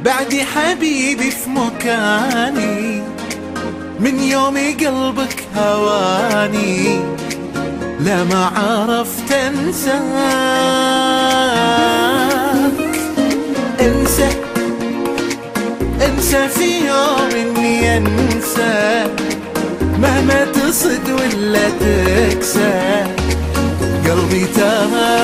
بعدي حبيبي في مكاني، من يومي قلبك هواني، لا ما عرفت انساك. انسى انسى في يوم اني انسى، مهما تصد ولا تكسى، قلبي تهى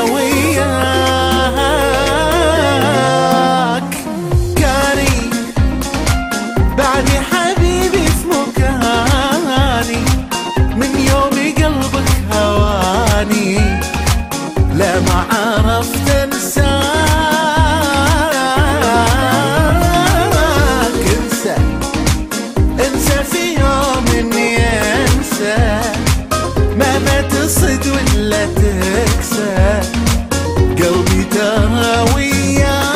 وياك. كاني بعدي حبيبي في مكاني، من يومي قلبك هواني، لا ما عرفت انساك. انسى انسى في يوم اني انسى، مهما تصد ولا تكسى، قلبي تهى وياك.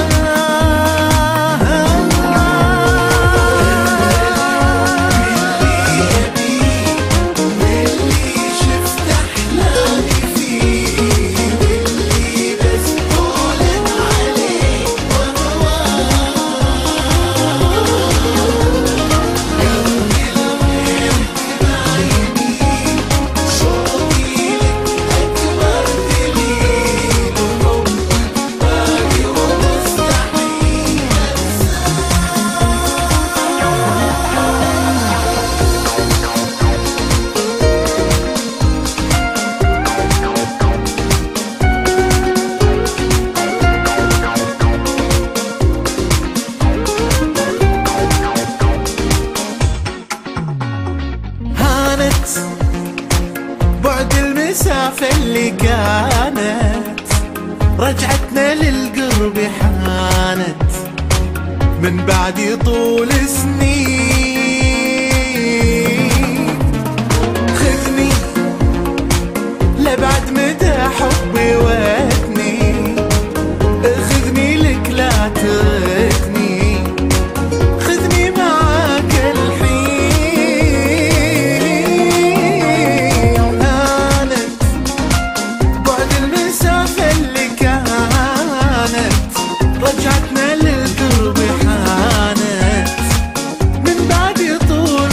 بعد المسافة اللي كانت، رجعتنا للقرب حانت، من بعد طول سنين. خذني لبعد مدى حبي واتني، خذني لك لا تركني، خذني معاك الحين. رجعتنا للقرب حانت، من بعد طول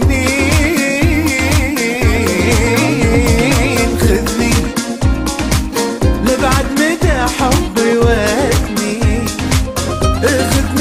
سنين. خذني لبعد مدى حبي واتني، خذني